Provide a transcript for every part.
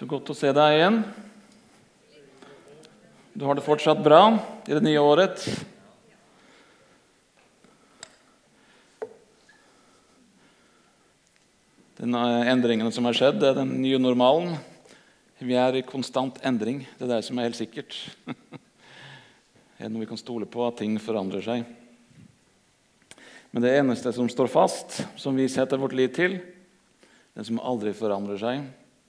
Godt å se deg igjen. Du har det fortsatt bra i det nye året. Den endringen som har skjedd, det er den nye normalen. Vi er i konstant endring. Det er det som er helt sikkert. Det er noe vi kan stole på, at ting forandrer seg. Men det eneste som står fast, som vi setter vårt liv til, den som aldri forandrer seg,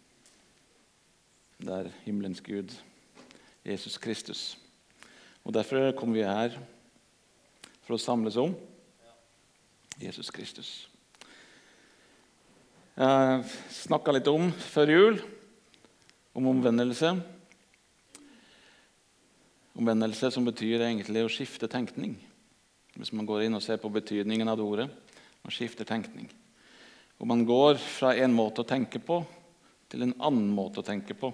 det er himmelens Gud, Jesus Kristus. Og derfor kommer vi her for å samles om Jesus Kristus. Jeg snakket litt om før jul, om omvendelse. Omvendelse som betyr egentlig å skifte tenkning. Hvis man går inn og ser på betydningen av det ordet, man skifter tenkning. Og man går fra en måte å tenke på til en annen måte å tenke på.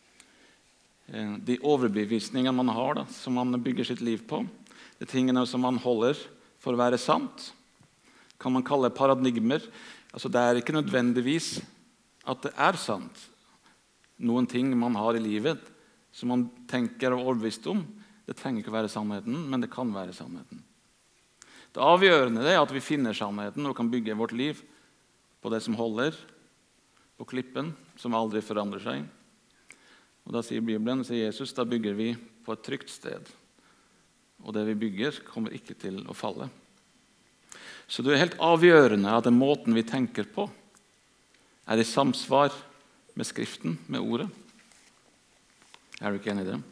De overbevisningene man har, som man bygger sitt liv på, de tingene som man holder for å være sant, kan man kalle paradigmer. Altså, det er ikke nødvendigvis at det er sant. Noen ting man har i livet som man tenker og overbevist om, det trenger ikke være sannheten, men det kan være sannheten. Det avgjørende er at vi finner sannheten og kan bygge vårt liv på det som holder, på klippen som aldri forandrer seg. Og da sier Bibelen, sier Jesus, da bygger vi på et trygt sted. Og det vi bygger kommer ikke til å falle. Så det er helt avgjørende at den måten vi tenker på er i samsvar med Skriften, med ordet. Er du ikke enig i det?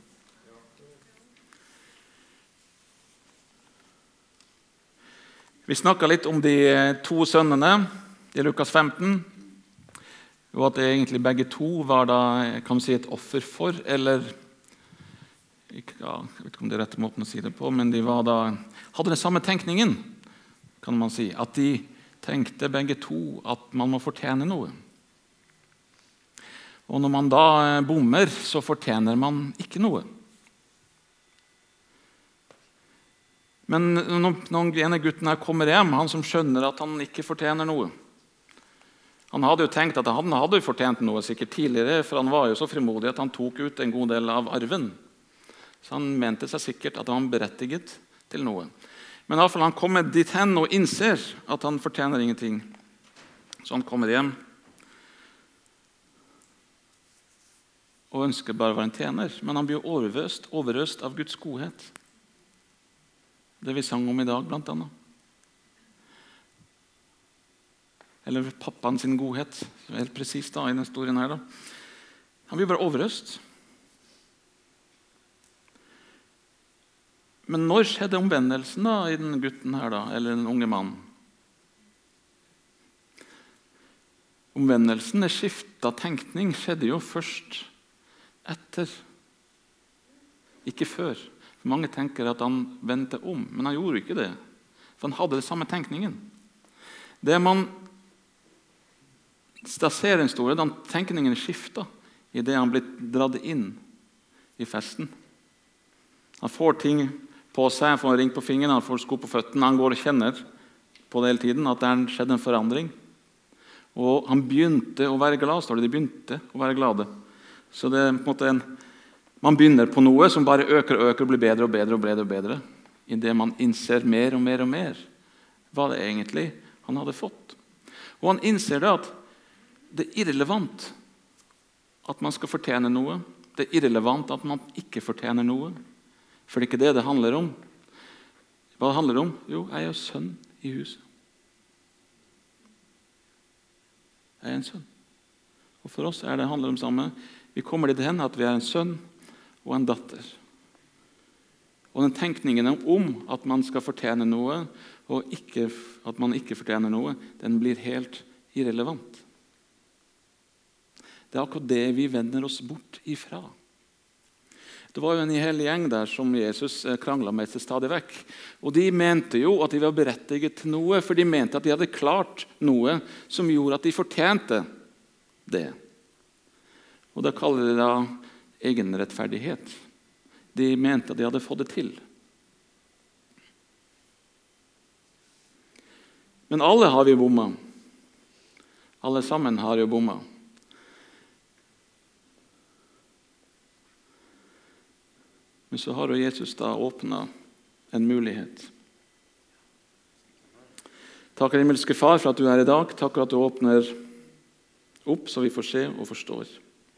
Vi snakket litt om de to sønnene i Lukas 15, og at egentlig begge to var da, kan man si, et offer for, eller jeg vet ikke om det er rette måten å si det på, men de var da, hadde den samme tenkningen, kan man si, at de tenkte begge to at man må fortjene noe. Og når man da bommer, så fortjener man ikke noe. Men når ene gutten her kommer hjem, han som skjønner at han ikke fortjener noe, han hadde jo tenkt at han hadde fortjent noe sikkert tidligere, for han var jo så frimodig at han tok ut en god del av arven. Så han mente seg sikkert at han var berettiget til noe. Men i hvert fall han kommer dit hen og innser at han fortjener ingenting. Så han kommer hjem og ønsker bare å være en tjener. Men han blir overøst av Guds godhet. Det vi sang om i dag, blant annet. Eller pappaen sin godhet, helt precis da, i den historien her. Han blir bare overøst. Men når skjedde omvendelsen da, i den gutten her, da, eller den unge mannen? Omvendelsen, det skiftet av tenkning, skjedde jo først etter. Ikke før. Mange tenker at han vendte om, men han gjorde ikke det. For han hadde det samme tenkningen. Det man da ser en historie, da tenkningen skiftet i det han blitt dratt inn i festen. Han får ting på seg, han får en ring på fingeren, han får sko på føttene, han går og kjenner på det hele tiden at det har skjedd en forandring. Og han begynte å være glad, står det. De begynte å være glade. Så det er på en måte man begynner på noe som bare øker og øker og blir bedre og bedre og bedre og bedre. I det man innser mer og mer og mer hva det egentlig han hadde fått. Og han innser det at det er irrelevant at man skal fortjene noe. Det er irrelevant at man ikke fortjener noe. For det er ikke det det handler om. Hva det handler om? Jo, jeg er jo sønn i huset. Jeg er en sønn. Og for oss er det handler om samme. Vi kommer dit hen at vi er en sønn og en datter. Og den tenkningen om at man skal fortjene noe, og ikke, at man ikke fortjener noe, den blir helt irrelevant. Det er akkurat det vi vender oss bort ifra. Det var jo en hel gjeng der som Jesus kranglet med til stadig vekk. Og de mente jo at de var berettiget til noe, for de mente at de hadde klart noe som gjorde at de fortjente det. Og da kaller de det egenrettferdighet. De mente at de hadde fått det til. Men alle har vi bomma. Alle sammen har jo bomma. Men så har jo Jesus da åpnet en mulighet. Takk, himmelske Far, for at du er i dag. Takk for at du åpner opp, så vi får se og forstår.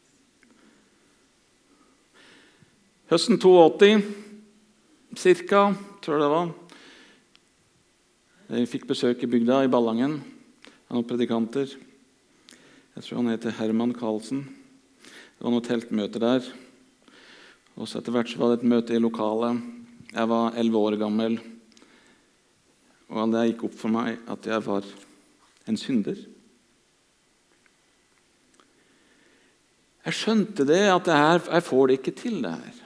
Høsten 82, cirka, tror jeg det var. Jeg fikk besøk i bygda i Ballangen av noen predikanter. Jeg tror han heter Herman Karlsen. Det var noen teltmøter der. Og så etter hvert så var det et møte i lokalet. Jeg var 11 år gammel. Og det gikk opp for meg at jeg var en synder. Jeg skjønte det, at jeg får det ikke til det her.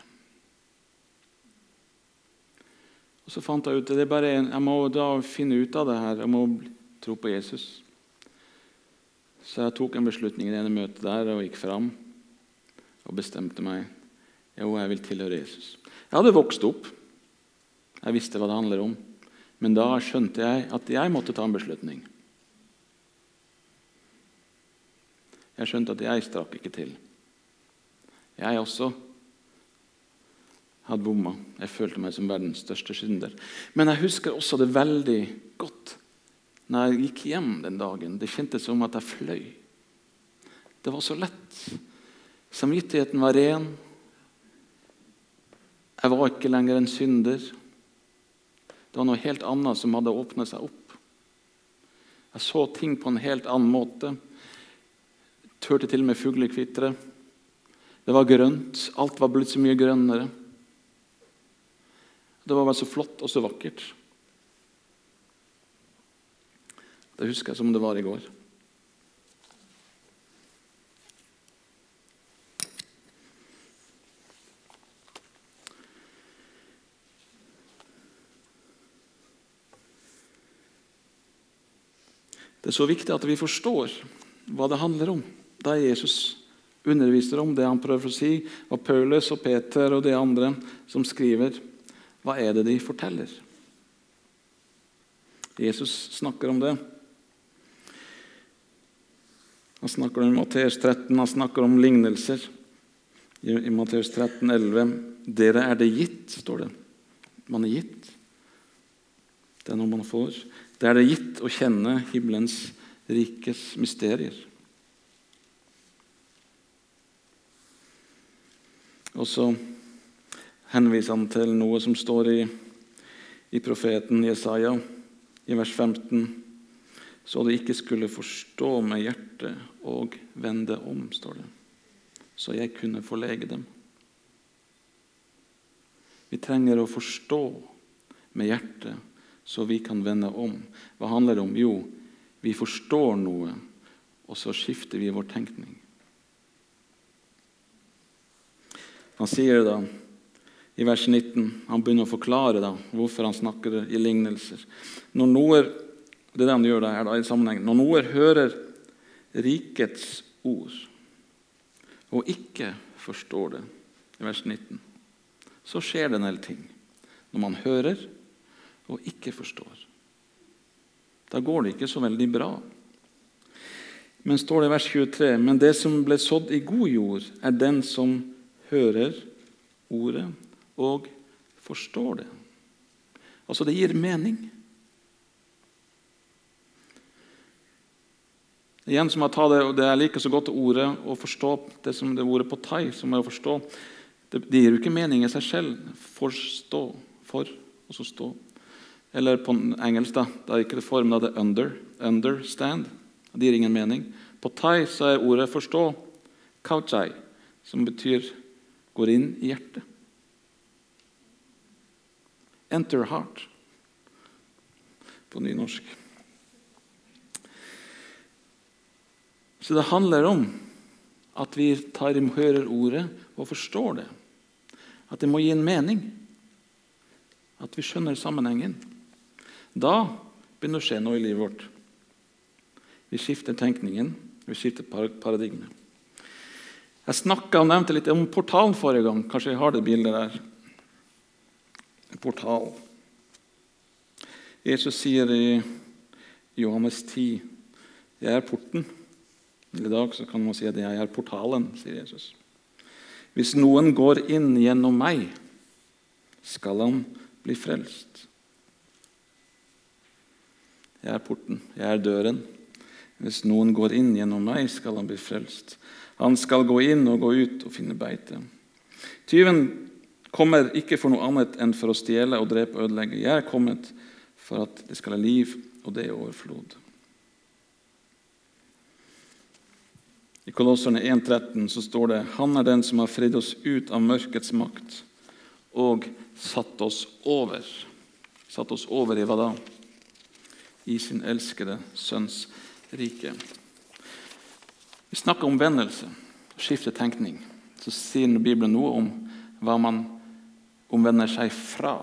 Og så fant jeg ut at jeg må da finne ut av det her. Jeg må tro på Jesus. Så jeg tok en beslutning i det ene møtet der og gikk fram og bestemte meg. Jo, jeg vil tilhøre Jesus. Jeg hadde vokst opp. Jeg visste hva det handler om. Men da skjønte jeg at jeg måtte ta en beslutning. Jeg skjønte at jeg strakk ikke til. Jeg også hadde bomma. Jeg følte meg som verdens største synder. Men jeg husker også det veldig godt når jeg gikk hjem den dagen. Det kjentes som at jeg fløy. Det var så lett. Samvittigheten var ren. Jeg var ikke lenger en synder. Det var noe helt annet som hadde åpnet seg opp. Jeg så ting på en helt annen måte. Jeg hørte til med fuglekvitre. Det var grønt. Alt var blitt så mye grønnere. Det var bare så flott og så vakkert. Det husker jeg som det var i går. Det er så viktig at vi forstår hva det handler om. Da Jesus underviser om det han prøver å si, og Paulus og Peter og de andre som skriver, hva er det de forteller? Jesus snakker om det. Han snakker om Matteus 13, han snakker om lignelser. I Matteus 13, 11, dere er det gitt, står det. Man er gitt. Det er noe man får. Det er det gitt å kjenne himmelens rikes mysterier. Og så henviser han til noe som står i profeten Jesaja, i vers 15. Så de ikke skulle forstå med hjertet og vende om, står det. Så jeg kunne forlege dem. Vi trenger å forstå med hjertet, så vi kan vende om. Hva handler det om? Jo, vi forstår noe, og så skifter vi vår tenkning. Han sier det da, i vers 19, han begynner å forklare da, hvorfor han snakker i lignelser. Det er det han gjør det her da, i sammenheng. Når noen hører rikets ord, og ikke forstår det, i vers 19, så skjer det en del ting. Når man hører, og ikke forstår, da går det ikke så veldig bra. Men står det i vers 23, men det som ble sådd i god jord, er den som hører ordet, og forstår det. Altså det gir mening. Igjen som jeg tar det, og det er like så godt ordet å forstå det som det ordet på thai, som er å forstå. Det gir jo ikke mening i seg selv. Forstå, for, og så stå. Eller på engelsk da er ikke det formen av det understand. Det gir ingen mening. På thai så er ordet forstå, kauchai, som betyr går inn i hjertet. Enter heart på nynorsk. Så det handler om at vi hører ordet og forstår det. At det må gi en mening. At vi skjønner sammenhengen. Da begynner det å skje noe i livet vårt. Vi skifter tenkningen, vi skifter paradigmet. Jeg snakket og nevnte litt om portalen forrige gang. Kanskje jeg har det bildet der. Portal. Jesus sier i Johannes 10, jeg er porten. I dag så kan man si at jeg er portalen, sier Jesus. Hvis noen går inn gjennom meg, skal han bli frelst. Jeg er porten, jeg er døren. Hvis noen går inn gjennom meg, skal han bli frelst. Han skal gå inn og gå ut og finne beite. Tyven kommer ikke for noe annet enn for å stjele og drepe og ødelegge. Jeg er kommet for at det skal ha liv, og det i overflod. I Kolosserne 1,13 så står det: Han er den som har fridd oss ut av mørkets makt og satt oss over. Satt oss over i hva da? I sin elskede sønns rike. Vi snakker om omvendelse, skifte tenkning. Så sier Bibelen noe om hva man omvender seg fra.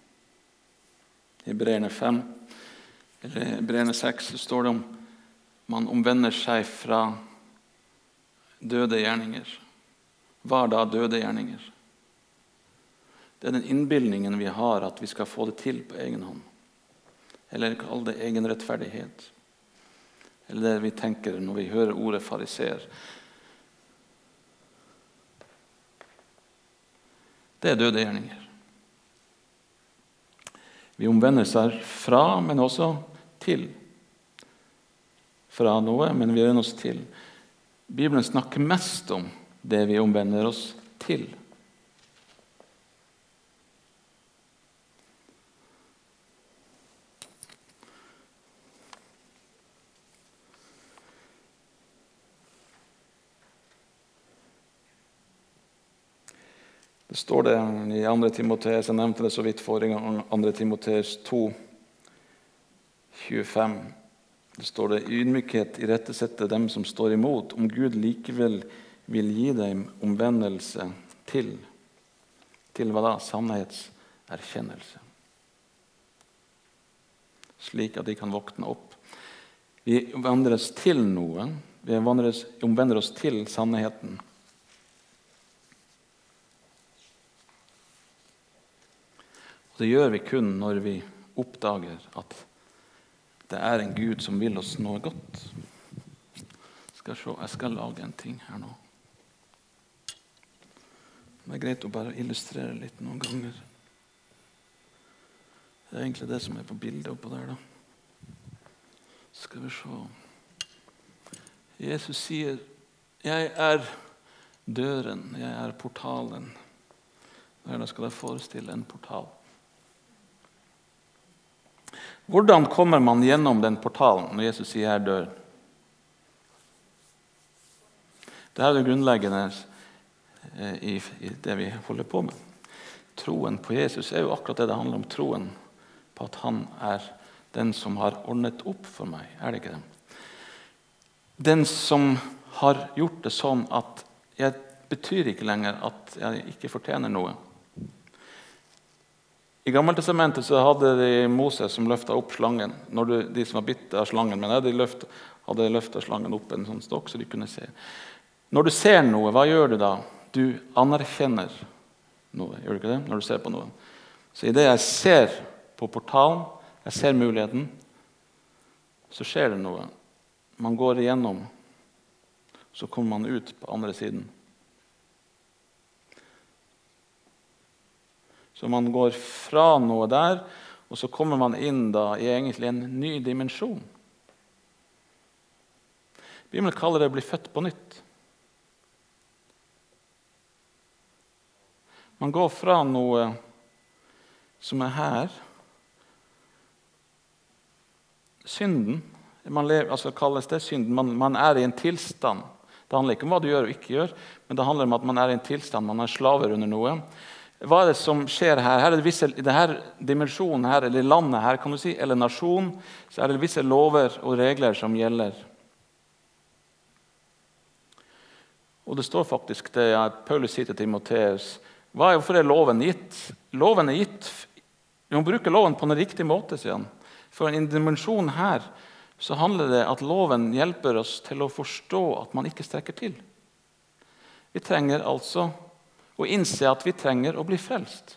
I Hebreerne 5 eller Hebreerne 6 så står det om man omvender seg fra døde gjerninger. Hva er da døde gjerninger? Det er den innbildningen vi har at vi skal få det til på egen hånd. Eller kall det egen rettferdighet. Eller det vi tenker når vi hører ordet fariseer. Det er døde gjerninger. Vi omvender seg fra, men også til. Fra noe, men vi vender oss til. Bibelen snakker mest om det vi omvender oss til. Det står det i 2. Timoteus, jeg nevnte det så vidt forrige gang, 2. Timoteus 2, 25. Det står det: ydmykhet irettesette dem som står imot, om Gud likevel vil gi dem omvendelse til hva da? Sannhetserkjennelse. Slik at de kan våkne opp. Vi omvender oss til noe. Vi omvender oss til sannheten. Og det gjør vi kun når vi oppdager at det er en Gud som vil oss noe godt. Jeg skal lage en ting her nå. Det er greit å bare illustrere litt noen ganger. Det er egentlig det som er på bildet oppå der da. Skal vi se. Jesus sier: jeg er døren, jeg er portalen. Da skal jeg forestille en portal. Hvordan kommer man gjennom den portalen når Jesus sier her dør? Det er det grunnleggende i det vi holder på med. Troen på Jesus er jo akkurat det handler om. Troen på at han er den som har ordnet opp for meg. Er det ikke det? Den som har gjort det sånn at jeg betyr ikke lenger at jeg ikke fortjener noe. I Gammeltestamentet så hadde de Moses som løftet opp slangen. De som var bitt av slangen, men de hadde løftet slangen opp en sånn stokk så de kunne se. Når du ser noe, hva gjør du da? Du anerkjenner noe, gjør du ikke det? Når du ser på noe. Så i det jeg ser på portalen, jeg ser muligheten, så skjer det noe. Man går igjennom, så kommer man ut på andre siden. Så man går fra noe der, og så kommer man inn da i egentlig en ny dimensjon. Bibelen kaller det å bli født på nytt. Man går fra noe som er her. Synden, kalles det synden. Man er i en tilstand. Det handler ikke om hva du gjør og ikke gjør, men det handler om at man er i en tilstand, man er slaver under noe. Hva er det som skjer her? Her er det visse, i denne dimensjonen her, eller landet her, kan du si, eller nasjon, så er det visse lover og regler som gjelder. Og det står faktisk det Paulus sier til Timoteus. Hvorfor er loven gitt? Loven er gitt. Vi må bruke loven på en riktig måte, sier han. For i en dimensjon her så handler det at loven hjelper oss til å forstå at man ikke strekker til. Vi trenger altså og innse at vi trenger å bli frelst.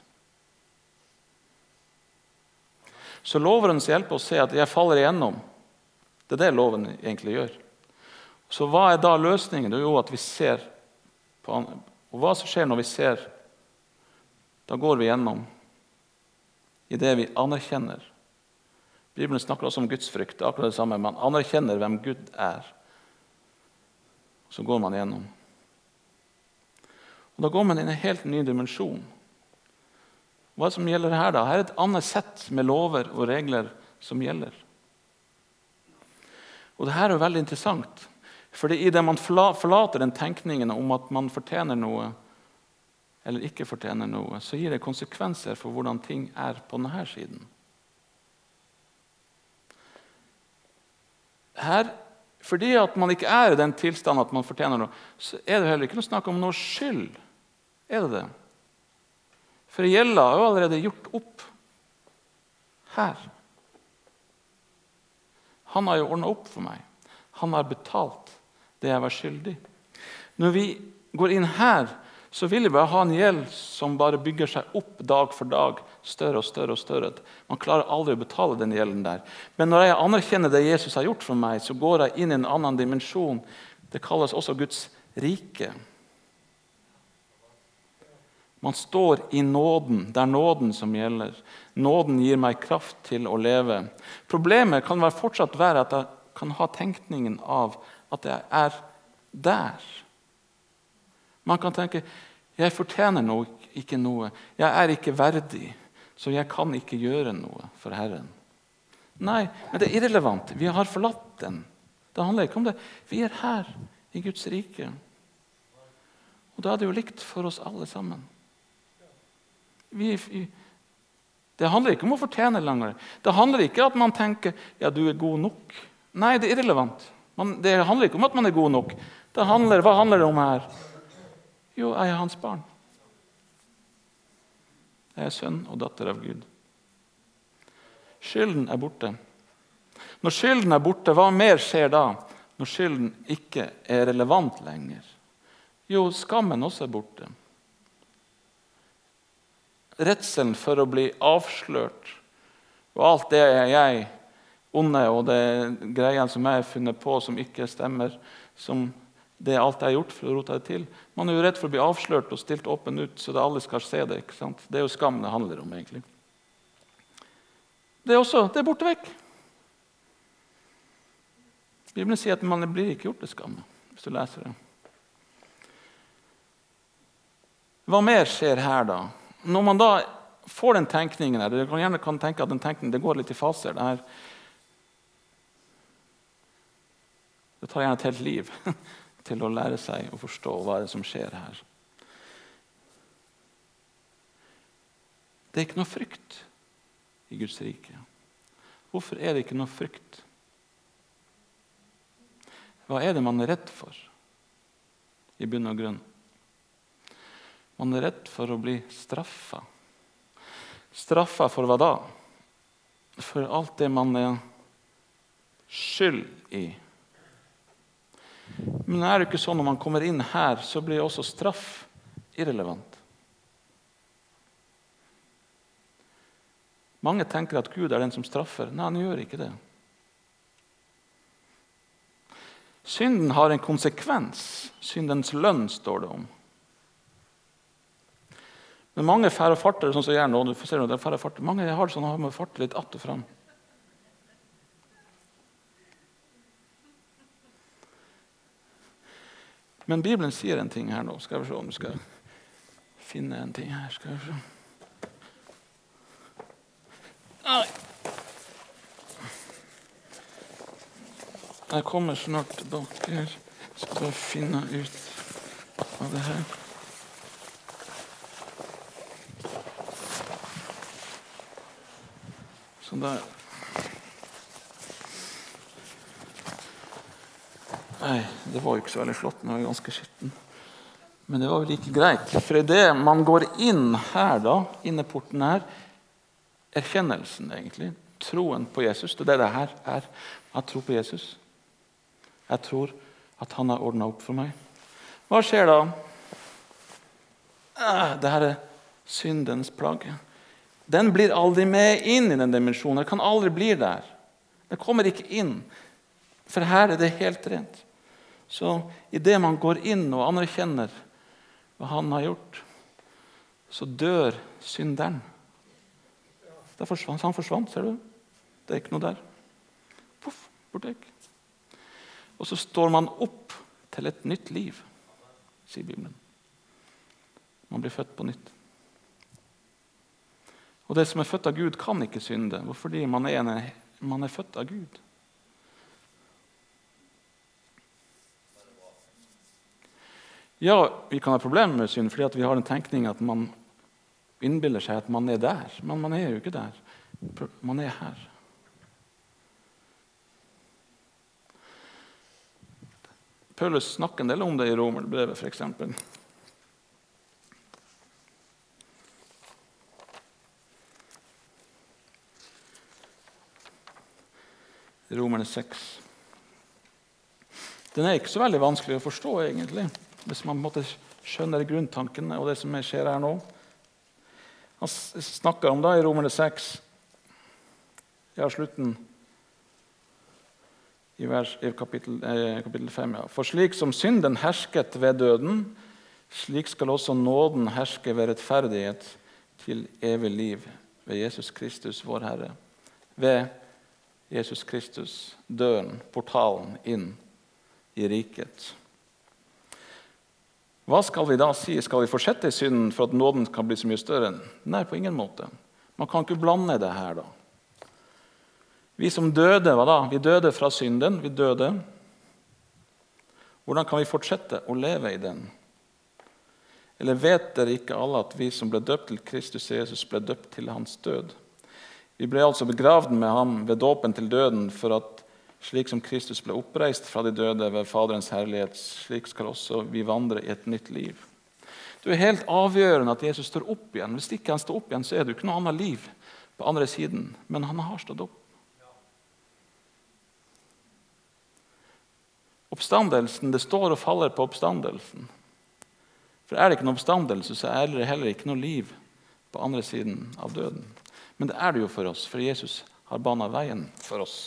Så loveren hjelper oss å se at jeg faller igjennom. Det er det loven egentlig gjør. Så hva er da løsningen? Det er jo at vi ser på, og hva som skjer når vi ser? Da går vi igjennom. i det vi anerkjenner. Bibelen snakker også om Guds frykt, akkurat det samme. Man anerkjenner hvem Gud er. Så går man igjennom. Og da går man inn i en helt ny dimensjon. Hva som gjelder her da? Her er et annet sett med lover og regler som gjelder. Og det her er veldig interessant, fordi i det man forlater den tenkningen om at man fortjener noe, eller ikke fortjener noe, så gir det konsekvenser for hvordan ting er på denne siden. Her, fordi at man ikke er i den tilstanden at man fortjener noe, så er det heller ikke noe snakk om noe skyld. Er det det? For gjelda er jo allerede gjort opp her. Han har jo ordnet opp for meg. Han har betalt det jeg var skyldig. Når vi går inn her, så vil vi bare ha en gjeld som bare bygger seg opp dag for dag, større og større og større. Man klarer aldri å betale den gjelden der. Men når jeg anerkjenner det Jesus har gjort for meg, så går jeg inn i en annen dimensjon. Det kalles også Guds rike. Man står i nåden. Det er nåden som gjelder. Nåden gir meg kraft til å leve. Problemet kan fortsatt være at jeg kan ha tenkningen av at jeg er der. Man kan tenke, jeg fortjener ikke noe. Jeg er ikke verdig, så jeg kan ikke gjøre noe for Herren. Nei, men det er irrelevant. Vi har forlatt den. Det handler ikke om det. Vi er her i Guds rike. Og da er det jo likt for oss alle sammen. Det handler ikke om å fortjene lenger. Det handler ikke om at man tenker ja, du er god nok. Nei, det er irrelevant. Det handler ikke om at man er god nok. Hva handler det om her? Jo, jeg er hans barn. Jeg er sønn og datter av Gud. Skylden er borte. Når skylden er borte, hva mer skjer da? Når skylden ikke er relevant lenger? Jo, skammen også er borte. Redselen for å bli avslørt, og alt det jeg onde, og det greiene som jeg har funnet på som ikke stemmer, som det er alt jeg har gjort for å rote det til. Man er jo redd for å bli avslørt og stilt åpen ut, så det alle skal se det. Ikke sant? Det er jo skam det handler om, egentlig. Det er borte vekk. Bibelen sier at man blir ikke gjort til skamme, hvis du leser det. Hva mer skjer her da? Når man da får den tenkningen her, du kan tenke at den tenkningen det går litt i faser. Det tar gjerne et helt liv til å lære seg å forstå hva det som skjer her. Det er ikke noe frykt i Guds rike. Hvorfor er det ikke noe frykt? Hva er det man er redd for i bunn og grunn? Man er redd for å bli straffa. Straffa for hva da? For alt det man er skyld i. Men er det ikke sånn når man kommer inn her, så blir også straff irrelevant. Mange tenker at Gud er den som straffer. Nei, han gjør ikke det. Synden har en konsekvens. Syndens lønn står det om. Men mange færre farter, sånn som jeg er nå, du får se det er færre farter. Mange har det sånn at man farter litt att og fram. Men Bibelen sier en ting her nå. Skal vi se om vi skal finne en ting her. Skal vi se. Nei. Jeg kommer snart tilbake her. Skal bare finne ut av det her. Sånn der. Nei, det var jo ikke så veldig flott. Den var jo ganske skitten. Men det var jo like greit. For i det man går inn her da, inneporten her, erkjennelsen egentlig, troen på Jesus, det er det her er. Jeg tror på Jesus. Jeg tror at han har ordnet opp for meg. Hva skjer da? Det her er syndens plage. Den blir aldri med inn i den dimensjonen. Den kan aldri bli der. Den kommer ikke inn. For her er det helt rent. Så i det man går inn og anerkjenner hva han har gjort, så dør synderen. Han forsvant, ser du? Det er ikke noe der. Puff, borte vekk. Og så står man opp til et nytt liv, sier Bibelen. Man blir født på nytt. Og det som er født av Gud kan ikke synde, fordi man er født av Gud. Ja, vi kan ha problemer med synd, fordi at vi har en tenkning at man innbiller seg at man er der, men man er jo ikke der. Man er her. Paulus snakker en del om det i Romerbrevet, for eksempel. Romerne 6. Den er ikke så veldig vanskelig å forstå, egentlig, hvis man skjønner grunntankene og det som skjer her nå. Han snakker om det i Romerne 6, slutten i kapittel 5. Ja. For slik som synden hersket ved døden, slik skal også nåden herske ved rettferdighet til evig liv ved Jesus Kristus, vår Herre. Ved Jesus Kristus, døren, portalen inn i riket. Hva skal vi da si? Skal vi fortsette i synden for at nåden kan bli så mye større? Nei, på ingen måte. Man kan ikke blande det her da. Vi som døde, hva da? Vi døde fra synden, vi døde. Hvordan kan vi fortsette å leve i den? Eller vet dere ikke alle at vi som ble døpt til Kristus Jesus ble døpt til hans død? Vi ble altså begravd med ham ved dåpen til døden, for at slik som Kristus ble oppreist fra de døde ved Faderens herlighet, slik skal også vi vandre i et nytt liv. Det er helt avgjørende at Jesus står opp igjen. Hvis ikke han står opp igjen, så er det jo ikke noe annet liv på andre siden. Men han har stått opp. Oppstandelsen, det står og faller på oppstandelsen. For er det ikke noe oppstandelse, så er det heller ikke noe liv på andre siden av døden. Men det er det jo for oss, for Jesus har banet veien for oss.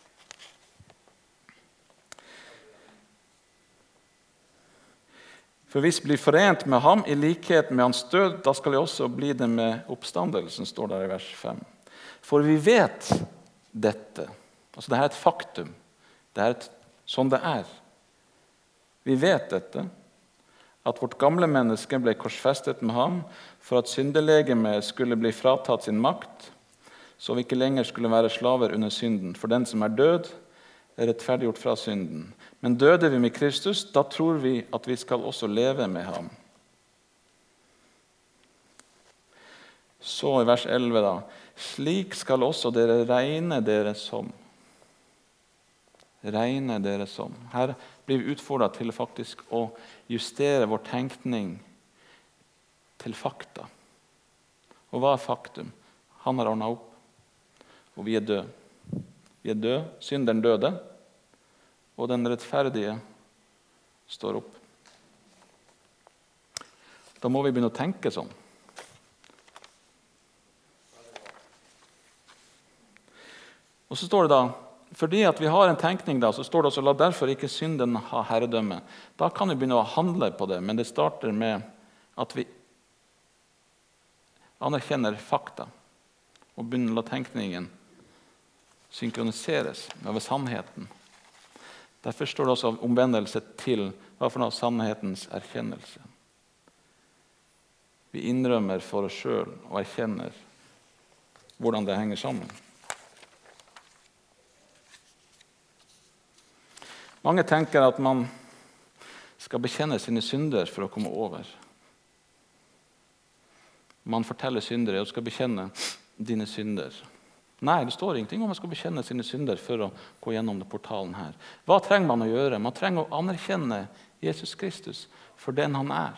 For hvis vi blir forent med ham i likhet med hans død, da skal vi også bli det med oppstandelsen, står der i vers 5. For vi vet dette. Altså det er et faktum. Det er sånn det er. Vi vet dette, at vårt gamle menneske ble korsfestet med ham for at syndelegemet skulle bli fratatt sin makt, så vi ikke lenger skulle være slaver under synden. For den som er død, er rettferdiggjort fra synden. Men døde vi med Kristus, da tror vi at vi skal også leve med ham. Så i vers 11 da, slik skal også dere regne dere som. Regne dere som. Her blir vi utfordret til faktisk å justere vår tenkning til fakta. Og hva er faktum? Han har ordnet opp, og vi er døde. Vi er døde, synderen døde, og den rettferdige står opp. Da må vi begynne å tenke sånn. Og så står det da, fordi at vi har en tenkning da, så står det også, la derfor ikke synden ha herredømme. Da kan vi begynne å handle på det, men det starter med at vi anerkjenner fakta, og begynner å la tenkningen synkroniseres med sannheten. Derfor står det også omvendelse til hva for noe sannhetens erkjennelse. Vi innrømmer for oss selv og erkjenner hvordan det henger sammen. Mange tenker at man skal bekjenne sine synder for å komme over. Man forteller syndere og skal bekjenne dine synder. Nei, det står ingenting om man skal bekjenne sine synder for å gå gjennom den portalen her. Hva trenger man å gjøre? Man trenger å anerkjenne Jesus Kristus for den han er.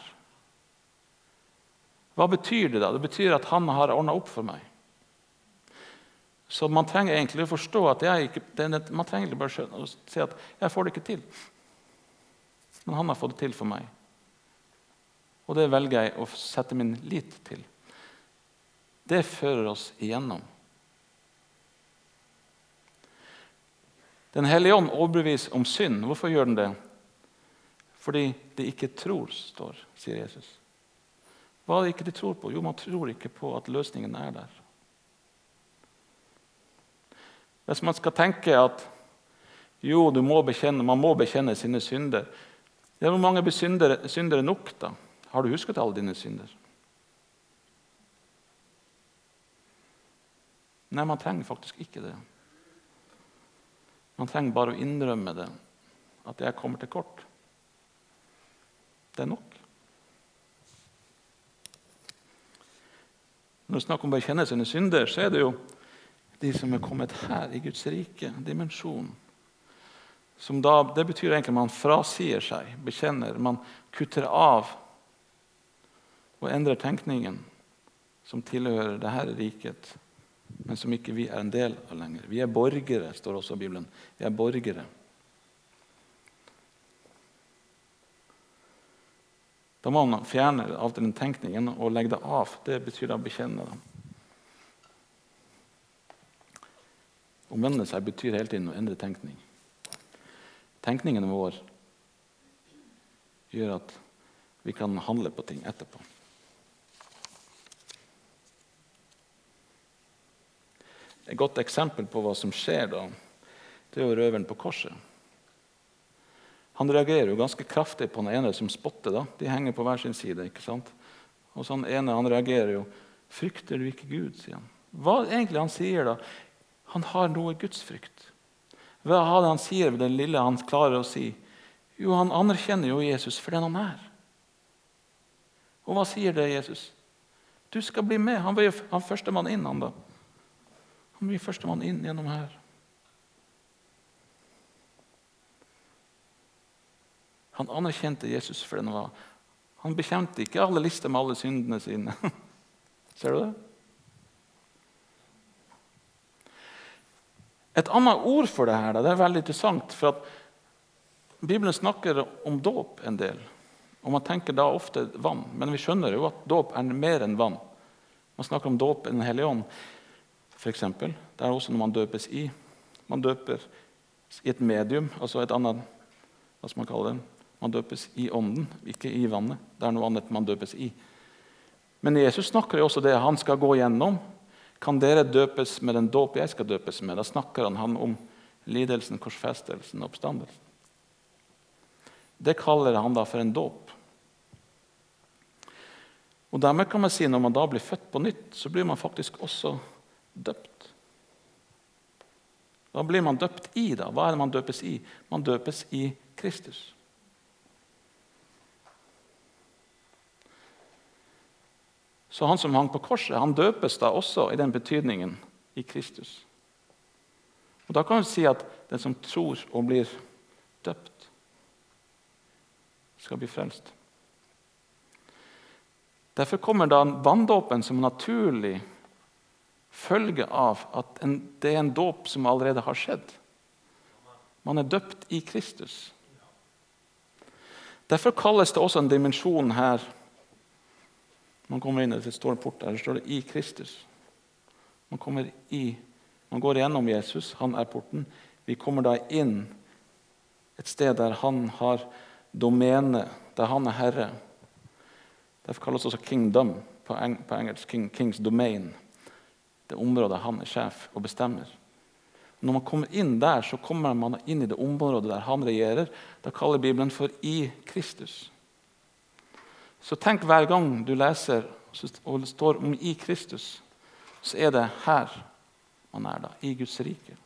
Hva betyr det da? Det betyr at han har ordnet opp for meg. Så man trenger egentlig å forstå at man trenger egentlig bare å si at jeg får det ikke til. Men han har fått det til for meg. Og det velger jeg å sette min lit til. Det fører oss igjennom. Den hellige ånd overbeviser om synd. Hvorfor gjør den det? Fordi de ikke tror, sier Jesus. Hva er det ikke de tror på? Jo, man tror ikke på at løsningen er der. Hvis man skal tenke at jo, man må bekjenne sine synder, hvor mange syndere nok da? Har du husket alle dine synder? Nei, man trenger faktisk ikke det. Man trenger bare å innrømme det, at jeg kommer til kort. Det er nok. Når vi snakker om å bekjenne sine synder, så er det jo de som er kommet her i Guds rike, dimensjon. Det betyr egentlig at man frasier seg, bekjenner, man kutter av og endrer tenkningen som tilhører det her riket, men som ikke vi er en del av lenger. Vi er borgere, står også i Bibelen. Vi er borgere. Da må man fjerne av den tenkningen og legge det av. Det betyr å bekjenne det. Omvende seg betyr hele tiden å endre tenkning. Tenkningen vår gjør at vi kan handle på ting etterpå. Et godt eksempel på hva som skjer da, det er jo røveren på korset. Han reagerer jo ganske kraftig på den ene som spotter. Da. De henger på hver sin side, ikke sant? Og sånn ene, han reagerer jo. Frykter du ikke Gud, sier han. Hva egentlig han sier da? Han har noe gudsfrykt. Hva er det han sier ved det lille han klarer å si? Jo, han anerkjenner jo Jesus for den han er. Og hva sier det Jesus? Du skal bli med. Han var jo første mann inn, han da. Han blir første mann inn gjennom her. Han anerkjente Jesus for den han var. Han bekjente ikke alle lister med alle syndene sine. Ser du det? Et annet ord for det her, det er veldig interessant, for at Bibelen snakker om dåp en del, og man tenker da ofte vann, men vi skjønner jo at dåp er mer enn vann. Man snakker om dåp i Den hellige ånd, for eksempel. Det er også når man døpes i. Man døper i et medium, altså et annet, hva skal man kalle det? Man døpes i ånden, ikke i vannet. Det er noe annet man døpes i. Men Jesus snakker jo også det han skal gå gjennom. Kan dere døpes med den dåp jeg skal døpes med? Da snakker han om lidelsen, korsfestelsen og oppstandelsen. Det kaller han da for en dåp. Og dermed kan man si, når man da blir født på nytt, så blir man faktisk også døpt. Hva blir man døpt i da? Hva er det man døpes i? Man døpes i Kristus. Så han som hang på korset, han døpes da også i den betydningen i Kristus. Og da kan vi si at den som tror og blir døpt, skal bli frelst. Derfor kommer da vanndåpen som naturlig følge av at det er en dåp som allerede har skjedd. Man er døpt i Kristus. Derfor kalles det også en dimensjon her. Man kommer inn, det står en port der, det står det i Kristus. Man går gjennom Jesus, han er porten. Vi kommer da inn et sted der han har domene, der han er herre. Derfor kalles det også kingdom, på engelsk king's domain. Det området han er sjef og bestemmer. Når man kommer inn der, så kommer man inn i det området der han regjerer. Da kaller Bibelen for i Kristus. Så tenk hver gang du leser og det står om i Kristus, så er det her man er da, i Guds rike.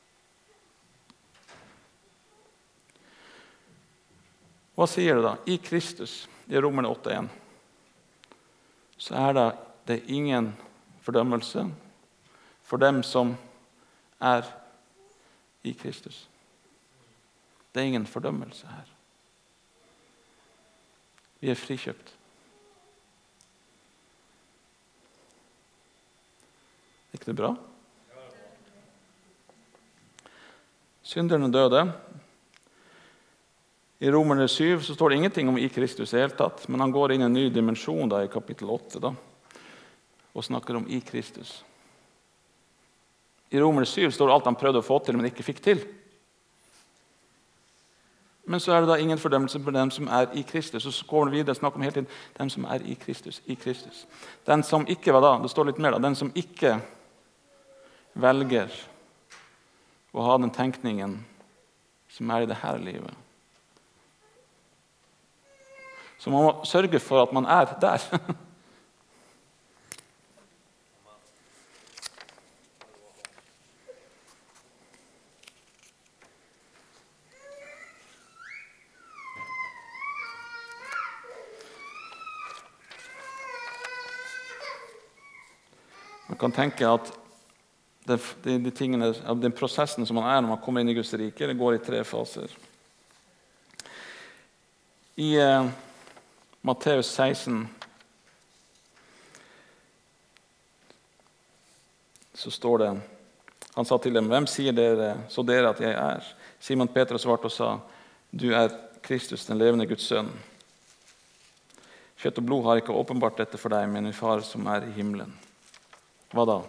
Hva sier det da? I Kristus, i Romerne 8:1, så er det ingen fordømmelse for dem som er i Kristus. Det er ingen fordømmelse her. Vi er frikjøpt. Er ikke det bra? Synderne døde. I Romerne 7 så står det ingenting om i Kristus i hele tatt, men han går inn i en ny dimensjon da, i kapittel 8 da, og snakker om i Kristus. I Romerne 7 står det alt han prøvde å få til, men ikke fikk til. Men så er det da ingen fordømmelse for dem som er i Kristus. Og så går det videre og snakker om hele tiden dem som er i Kristus, i Kristus. Den som ikke var da, det står litt mer da, den som ikke velger å ha den tenkningen som er i det her livet. Så man må sørge for at man er der. Man kan tenke at de tingene, den prosessen som man er når man kommer inn i Guds rike, det går i 3 faser. I Matteus 16 så står det, han sa til dem, hvem sier dere at jeg er? Simon Peter svarte og sa, du er Kristus, den levende Guds sønn. Kjøtt og blod har ikke åpenbart dette for deg, men min far som er i himmelen. Hva da?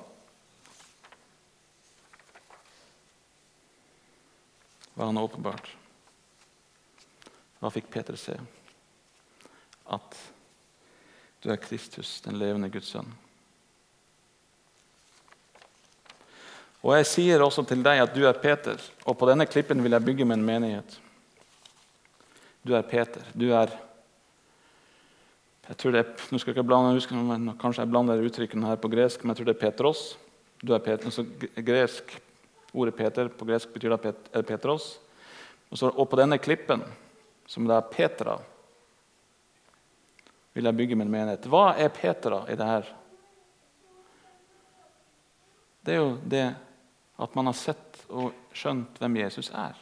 Hva han åpenbart? Hva fikk Peter se? At du er Kristus, den levende Guds sønn. Og jeg sier også til deg at du er Peter, og på denne klippen vil jeg bygge min menighet. Du er Peter, du er... Jeg tror det nå skal jeg ikke blande, kanskje jeg blander uttrykkene her på gresk, men jeg tror det er Petros. Du er Peter, så gresk, ordet Peter på gresk betyr det Petros. Og på denne klippen, som det er Petra, vil jeg bygge min menighet. Hva er Petra i det her? Det er jo det at man har sett og skjønt hvem Jesus er.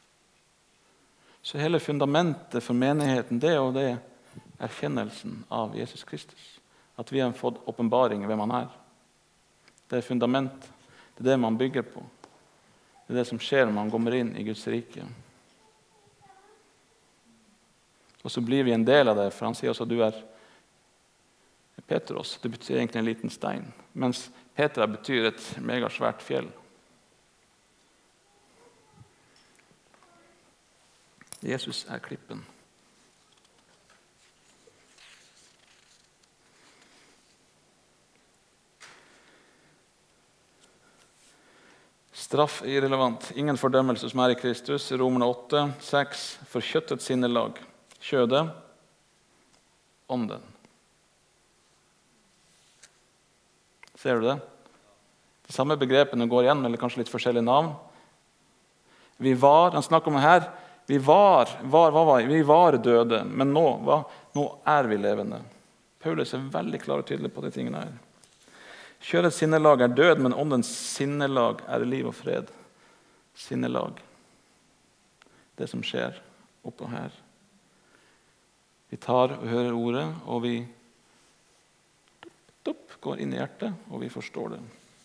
Så hele fundamentet for menigheten, det er jo det erkjennelsen av Jesus Kristus. At vi har fått åpenbaring hvem han er. Det er fundament. Det er det man bygger på. Det er det som skjer når man kommer inn i Guds rike. Og så blir vi en del av det, for han sier også at du er Petros. Det betyr egentlig en liten stein. Mens Petra betyr et megasvært fjell. Jesus er klippen. Straff er irrelevant. Ingen fordømmelse som er i Kristus. Romerne 8, 6. For kjøttets sinnelag. Kjødet. Ånden. Ser du det? De samme begrepene går igjen, eller kanskje litt forskjellige navn. Han snakker om det her. Vi var døde, men nå er vi levende. Paulus er veldig klar og tydelig på de tingene her. Kjødets sinnelag er død, men åndens sinnelag er liv og fred. Sinnelag. Det som skjer oppå her. Vi tar og hører ordet, og vi går inn i hjertet, og vi forstår det.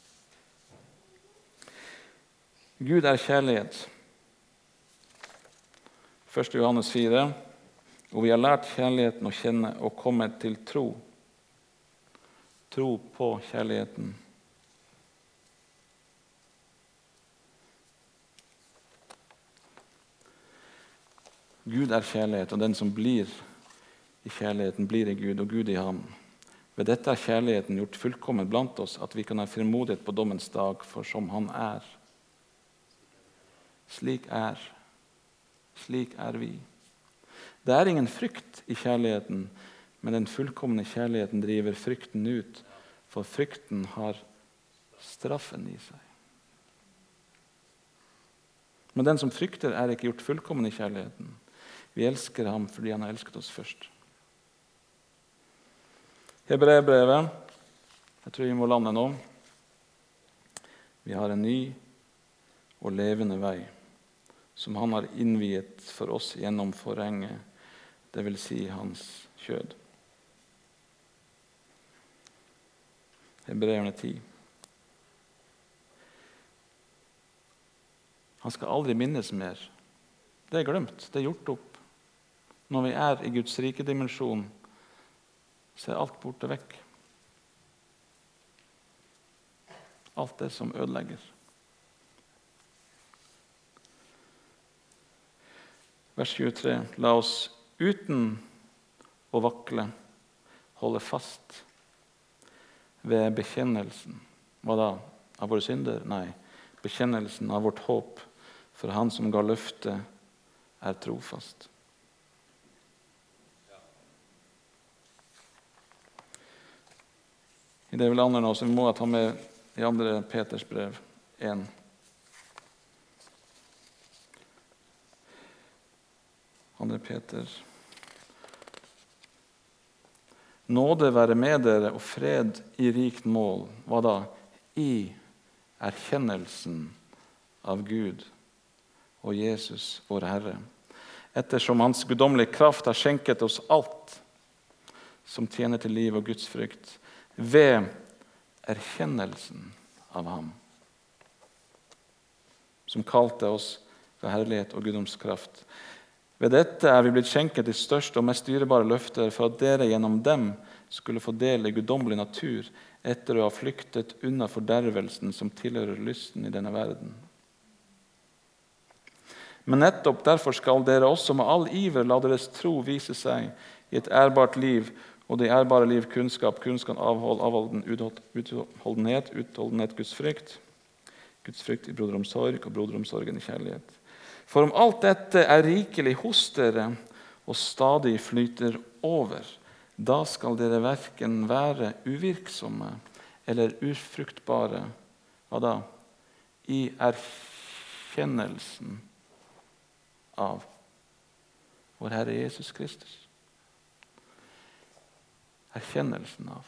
Gud er kjærlighet. 1. Johannes 4. Og vi har lært kjærligheten å kjenne og komme til tro. Tro på kjærligheten. Gud er kjærlighet, og den som blir i kjærligheten, blir i Gud, og Gud i ham. Ved dette er kjærligheten gjort fullkommen blant oss, at vi kan ha frimodighet på dommens dag, for som han er. Slik er vi. Det er ingen frykt i kjærligheten, men den fullkomne kjærligheten driver frykten ut, for frykten har straffen i seg. Men den som frykter er ikke gjort fullkommen i kjærligheten. Vi elsker ham fordi han har elsket oss først. Hebreerbrevet, jeg tror vi må lande nå. Vi har en ny og levende vei, som han har innviet for oss gjennom forhenget, det vil si hans kjød. Hebreerne 10. Han skal aldri minnes mer. Det er glemt, det er gjort opp. Når vi er i Guds rike dimensjon, så er alt borte vekk. Alt det som ødelegger. Vers 23. La oss uten å vakle holde fast ved bekjennelsen. Hva da? Av våre synder? Nei. bekjennelsen av vårt håp, for han som ga løftet er trofast. I det vil andre nå, så vi må ta med i 2. Peters brev 1. Andre Peter. Nåde være med dere og fred i rikt mål. Hva da? I erkjennelsen av Gud og Jesus, vår Herre. Ettersom hans guddommelige kraft har skjenket oss alt som tjener til liv og Guds frykt, ved erkjennelsen av ham, som kalte oss ved herlighet og guddomskraft. Ved dette er vi blitt skjenket de største og mest dyrebare løfter, for at dere gjennom dem skulle få del i guddommelig natur, etter å ha flyktet unna fordervelsen som tilhører lysten i denne verden. Men nettopp derfor skal dere også med all iver la deres tro vise seg i et ærbart liv, og det ærbare liv kunnskap, avhold, utholdenhet, Guds frykt i broderomsorg og broderomsorgen i kjærlighet. For om alt dette er rikelig hos dere og stadig flyter over, da skal dere hverken være uvirksomme eller ufruktbare, hva da? I erkjennelsen av vår Herre Jesus Kristus. Erkjennelsen av.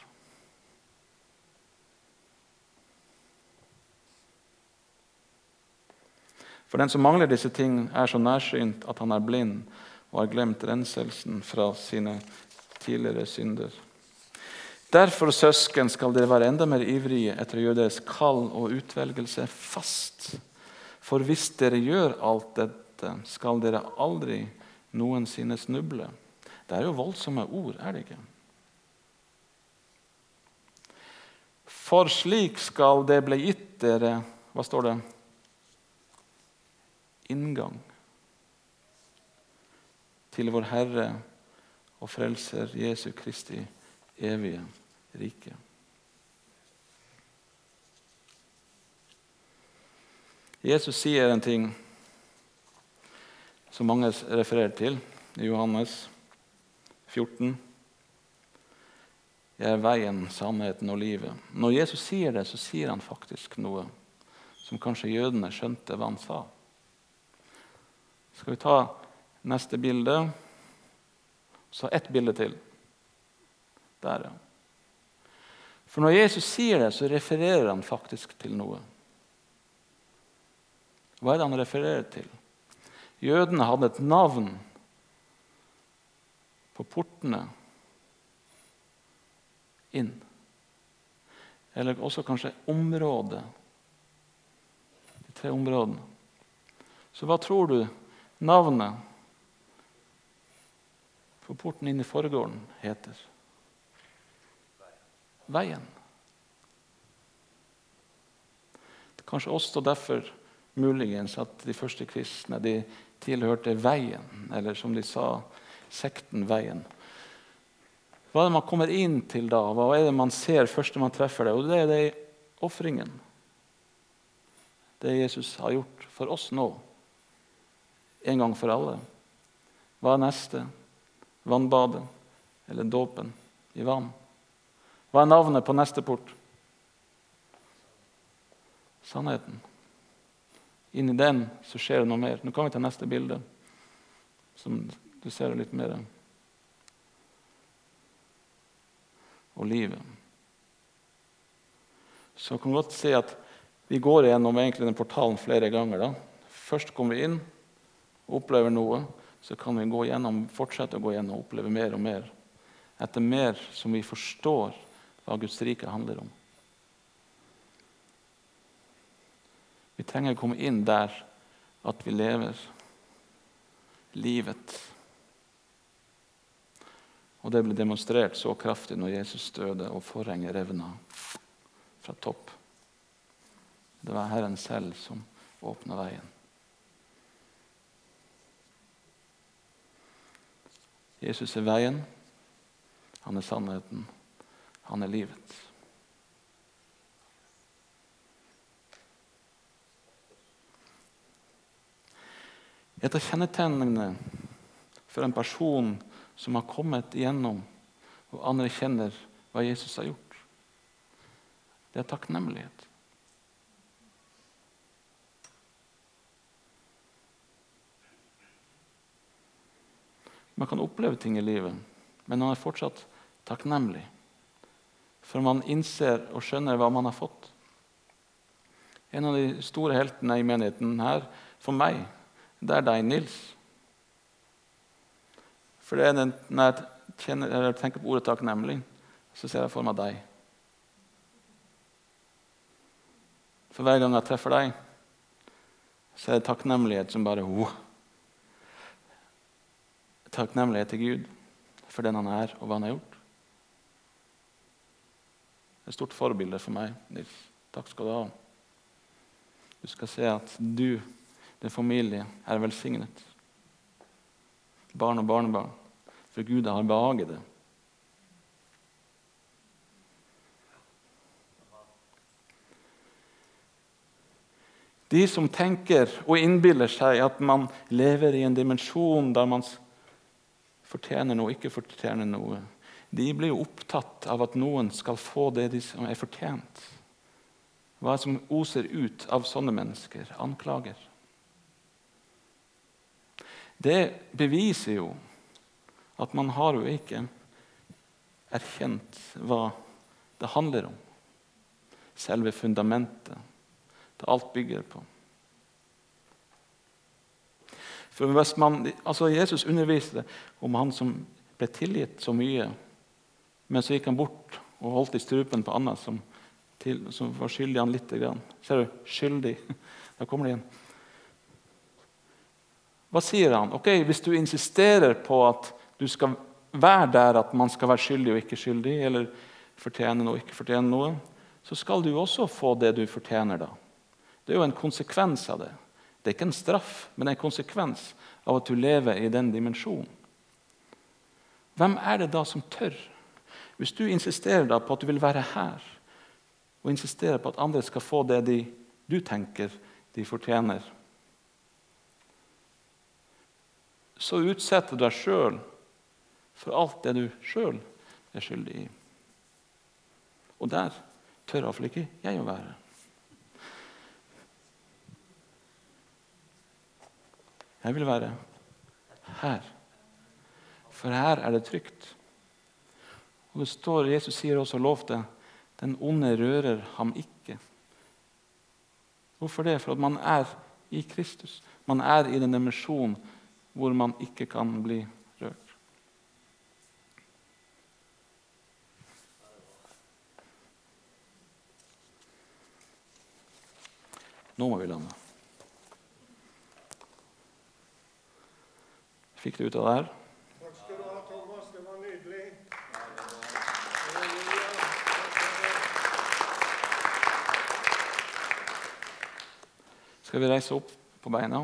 For den som mangler disse ting, er så nærsynt at han er blind og har glemt renselsen fra sine tidligere synder. Derfor, søsken, skal dere være enda mer ivrige etter å gjøre deres kall og utvelgelse fast. For hvis dere gjør alt dette, skal dere aldri noensinne snuble. Det er jo voldsomme ord, er det ikke? For slik skal det bli gitt dere, hva står det? Inngang til vår Herre og Frelser Jesu Kristi evige rike. Jesus sier en ting som mange refererer til i Johannes 14. Jeg er veien, sannheten og livet. Når Jesus sier det, så sier han faktisk noe som kanskje jødene skjønte hva han sa. Skal vi ta neste bilde? Så ett bilde til. Der, ja. For når Jesus sier det, så refererer han faktisk til noe. Hva er det han refererer til? Jødene hadde et navn på portene inn. Eller også kanskje området. De 3 områdene. Så hva tror du navnet på porten inn i forgården heter? Veien. Det kanskje også derfor muligens at de første kristne de tilhørte veien, eller som de sa, sekten veien. Hva er det man kommer inn til da? Hva er det man ser først når man treffer det? Og det er det offringen. Det Jesus har gjort for oss nå. En gang for alle. Hva er neste? Vannbadet eller dåpen i vann? Hva er navnet på neste port? Sannheten. Inni den så skjer det noe mer. Nå kan vi ta neste bilde, som du ser litt mer. Og livet. Så kan vi godt se at vi går gjennom egentlig den portalen flere ganger. Da. Først kommer vi inn og opplever noe, så kan vi gå gjennom, fortsette å gå gjennom og oppleve mer og mer. Etter mer som vi forstår hva Guds rike handler om. Vi trenger å komme inn der at vi lever livet. Og det ble demonstrert så kraftig når Jesus døde og forhenget revna fra topp. Det var Herren selv som åpnet veien. Jesus er veien, han er sannheten, han er livet. Et av kjennetegnene for en person som har kommet igjennom og anerkjenner hva Jesus har gjort, det er takknemlighet. Man kan oppleve ting i livet, men man er fortsatt takknemlig. For man innser og skjønner hva man har fått. En av de store heltene i menigheten her, for meg, det er deg, Nils. For det er når jeg tenker på ordet takknemlig, så ser jeg for meg deg. For hver gang jeg treffer deg, så er det takknemlighet som bare takknemlighet til Gud for den han er og hva han har gjort. Det er et stort forbilde for meg, Nils. Takk skal du ha. Du skal se at du, din familie, er velsignet. Barn og barnebarn. For Gud har behaget det. De som tenker og innbiller seg at man lever i en dimensjon der man fortjener noe og ikke fortjener noe, de blir jo opptatt av at noen skal få det de som er fortjent. Hva som oser ut av sånne mennesker? Anklager. Det beviser jo at man har jo ikke erkjent hva det handler om. Selve fundamentet det alt bygger på. For hvis Jesus underviste om han som ble tilgitt så mye, men så gikk han bort og holdt i strupen på Anna som var skyldig han litt grann. Ser du? Skyldig. Da kommer det igjen. Hva sier han? Ok, hvis du insisterer på at du skal være der at man skal være skyldig og ikke skyldig, eller fortjene noe og ikke fortjene noe, så skal du også få det du fortjener da. Det er jo en konsekvens av det. Det er ikke en straff, men en konsekvens av at du lever i den dimensjonen. Hvem er det da som tør? Hvis du insisterer da på at du vil være her, og insisterer på at andre skal få det du tenker de fortjener, så utsetter du deg selv for alt det du selv er skyldig i. Og der tør i hvert fall ikke jeg å være. Jeg vil være her. For her er det trygt. Og det står, Jesus sier også lov det, den onde rører ham ikke. Hvorfor det? For at man er i Kristus. Man er i den dimensjonen hvor man ikke kan bli rørt. Nå må vi lande. Fikk du ut av det her? Takk skal du ha, Thomas. Det var nydelig. Skal vi reise opp på beina?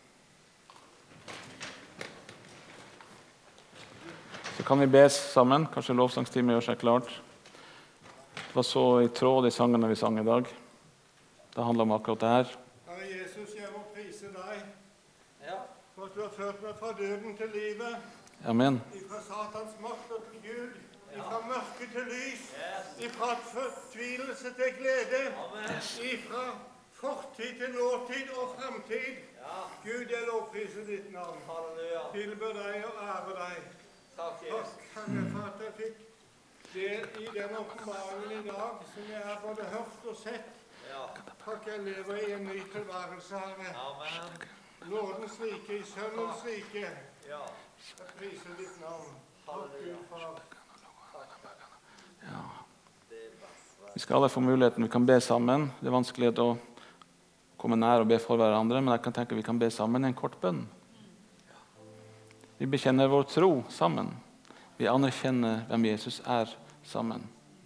Så kan vi be sammen. Kanskje lovsangstimen gjør seg klart. Det var så i tråd i sangene vi sang i dag. Det handler om akkurat det her. Herre Jesus, jeg må prise deg. For at du har ført meg fra døden til livet, Amen. fra Satans makt og til Gud, fra mørke til lys, fra fortvilelse til glede, fra fortid til nåtid og fremtid. Gud, jeg lovpriser ditt navn. Tilber deg og ære deg. Takk, Herre, for at jeg fikk del i den åpenbaringen i dag, som jeg har både hørt og sett. Takk, jeg lever i en ny tilværelse, Herre. Amen. Nådens rike, i sønnens rike. Jeg priser ditt navn. Takk, Gud, far. Ja. Vi skal alle få muligheten. Vi kan be sammen. Det er vanskelig å komme nær og be for hverandre, men jeg kan tenke vi kan be sammen en kort bønn. Vi bekjenner vår tro sammen. Vi anerkjenner hvem Jesus er sammen.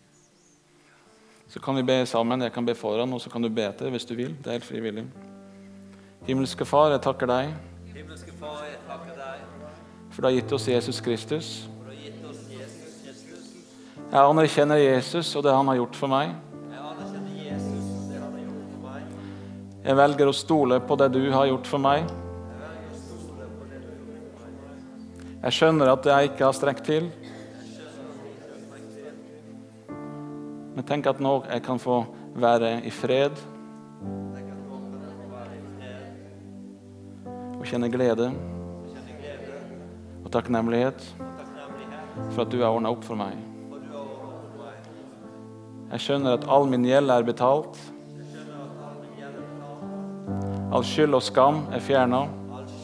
Så kan vi be sammen. Jeg kan be foran, og så kan du be etter hvis du vil. Det er helt frivillig. Himmelske Far, jeg takker deg. Himmelske Far, jeg takker deg. For du har gitt oss Jesus Kristus. Jeg anerkjenner Jesus og det han har gjort for meg. Jeg velger å stole på det du har gjort for meg. Jeg skjønner at jeg ikke har strekt til. Men tenk at nå jeg kan få være i fred. Og kjenne glede. Og takknemlighet. For at du har ordnet opp for meg. Jeg skjønner at all min gjeld er betalt. All skyld og skam er fjernet.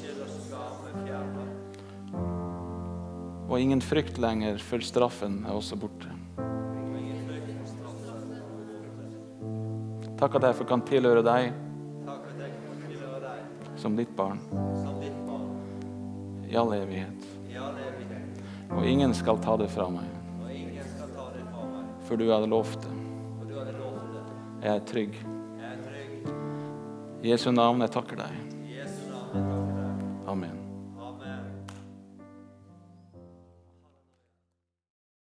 Og ingen frykt lenger, for straffen er også borte. Takk at jeg kan tilhøre deg som ditt barn i all evighet. Og ingen skal ta det fra meg, for du hadde lovt det. Jeg er trygg. I Jesu navn, jeg takker deg.